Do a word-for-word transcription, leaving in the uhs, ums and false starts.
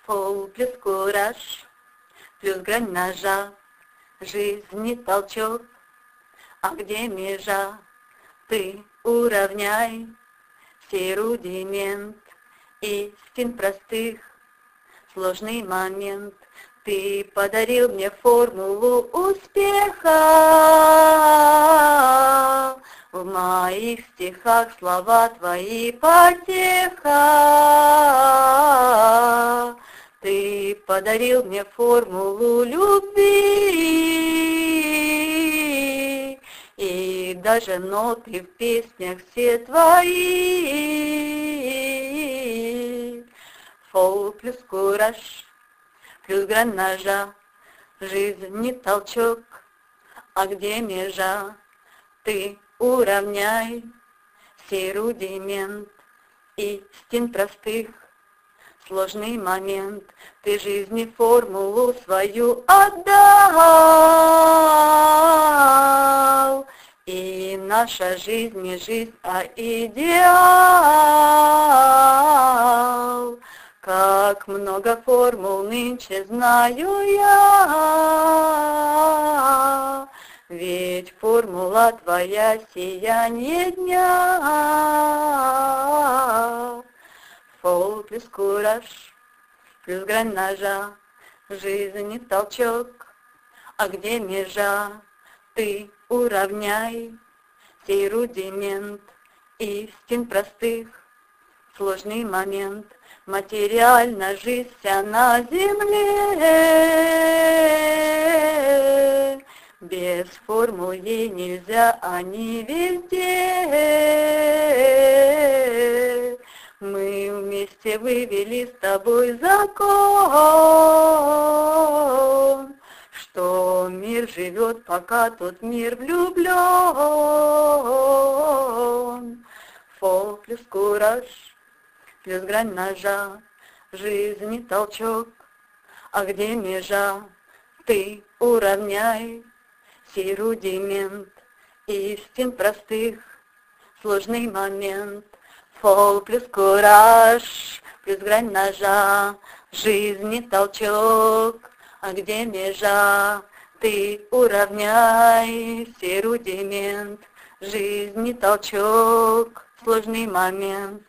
Фол плюс кураж, плюс грань ножа, жизни толчок, а где межа? Ты уравняй сей рудимент истин простых, сложный момент. Ты подарил мне формулу успеха, в моих стихах слова твои потеха. Ты подарил мне формулу любви, и даже ноты в песнях все твои. Фол плюс кураж, плюс грань ножа, жизни толчок, а где межа? Ты уравняй сей рудимент истин простых, сложный момент. Ты жизни формулу свою отдал, и наша жизнь не жизнь, а идеал. Как много формул нынче знаю я, ведь формула твоя сияние дня. Фол плюс кураж, плюс грань ножа, жизни толчок, а где межа? Ты уравняй сей рудимент истин простых, сложный момент. Материальна жизнь вся на земле, без формул ей нельзя, они везде. Мы вместе вывели с тобой закон, что мир живет, пока тот мир влюблен. Фол плюс кураж, плюс грань ножа, жизни толчок, а где межа? Ты уравняй сей рудимент истин простых, сложный момент. Фол плюс кураж, плюс грань ножа, жизни толчок, а где межа? Ты уравняй сей рудимент жизни толчок, сложный момент.